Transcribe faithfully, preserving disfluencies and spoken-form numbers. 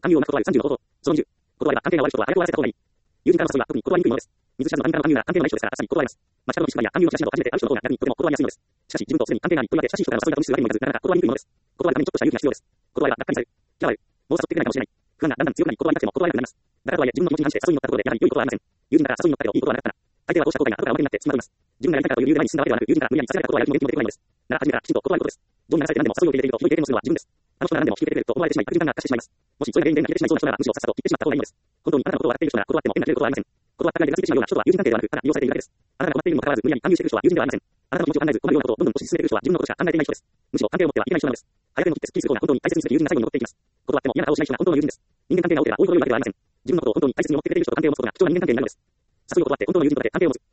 勧誘をうまく断るさんじゅうの方法。そのにじゅう。断りは関係が悪い人は早く終わらせた方がいい。友人からの誘いは特に断りにくいものです。水知らずの他人からの勧誘が関係のない人ですから、あっさり断ります。街角の失敗や勧誘の写真など初めて会う人の方が逆にとても断りやすいのです。しかし、自分とすでに関係があり、とりわけ親しい人からの誘いが無視するわけにもいかず、なかなか断りにくいものです。断るためにちょっとした勇気が必要です。断ればがっかりされる。嫌われる。もう誘ってくれないかもしれない。不安がだんだん強くなり、断りたくても断れなくなります。だからとはいえ、自分の気持ちに反して誘いに乗ったところで、やはり良いことはありません。友人から誘いに乗ったけどいいことはなかったな。相手はこうした後悔が後から表になってつまります。自分がやりたいからという理由で前に進んだわけではなく、友人から無理やりさせられたことはやる気も元気も出てこないのです。なら初めからきちんと断ることです。どんなにされて何でも誘いを受け入れているとひどい経験をするのは自分です。あの人が何でも引き受けてくれると思われてしまい、悪循環が悪化してしまいます。もしそれが原因で何か消えてしまいそうな人なら、むしろさっさと切ってしまった方がいいのです。本当にあなたのことを分かっている人なら、断っても変な切れることはありません。断ったがりがついてしまうような人とは友人関係ではなく、ただ利用されているだけです。あなたが困っているにもかかわらず、無理やり勧誘している人は友人ではありません。あなたの気持ちを考えず、困るようなことをどんどん推し進めている人は自分のことしか考えていない人です。むしろ関係を持ってはいけない人なのです。早くでも切ってスッキリする方が本当に大切にする友人が最後に残っていきます。断っても嫌な顔をしない人が本当の友人です。人間関係が多ければ多いほど良いわけではありません。自分のことを本当に大切に思ってくれている人と関係を持つことが貴重な人間関係になるのです。誘いを断って本当の友人とだけ関係を持つ。